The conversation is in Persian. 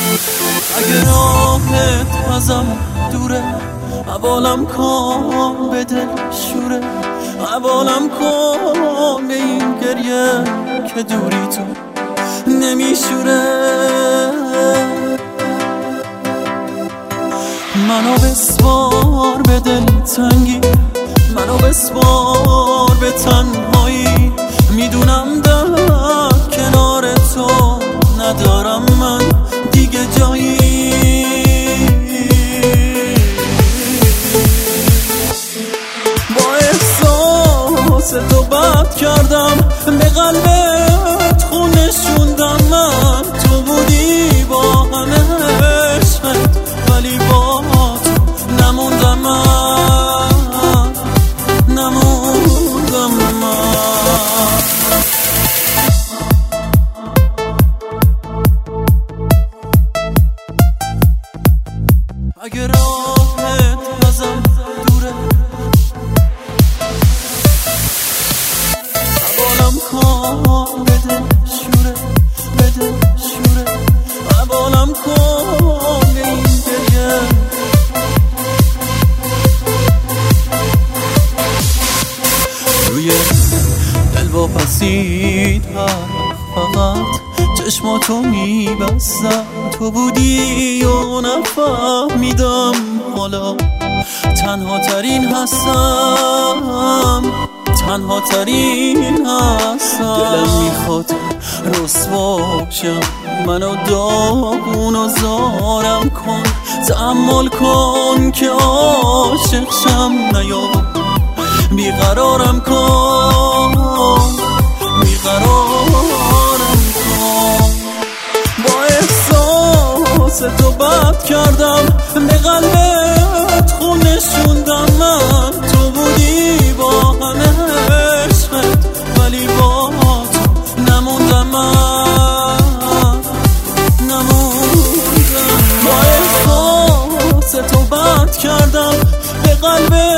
اگه راهت ازم دوره حوالم کن به دل شوره، حوالم کن به این گریه که دوری تو نمیشوره. منو بسپار به دل تنگی، منو بسپار به تنهایی، میدونم در کنار تو ندارم من دیگه جایی. با احساس تو بد کردم، به قلبت خون نشوندم من. تو بودی با همه عشقت ولی با تو نموندم من، نموندم من. اگه راهت ازم دوره حوالم کن بده شوره، بده شوره، حوالم کن به این گریه. روی دل واپسید فقط چشماتو میبستم، تو بودی و نفهمیدم حالا تنها ترین هستم، تنها ترین هستم. دلم میخواد رسوا شم، منو داغون و زارم کن، تحمل کن که عاشق شم، نیا بیقرارم کن، بیقرارم کن. با احساس تو بد کردم، به قلبت خون نشوندم من. تو بودی با همه عشقت ولی با تو نموندم من، نموندم. با احساس تو بد کردم، به قلبت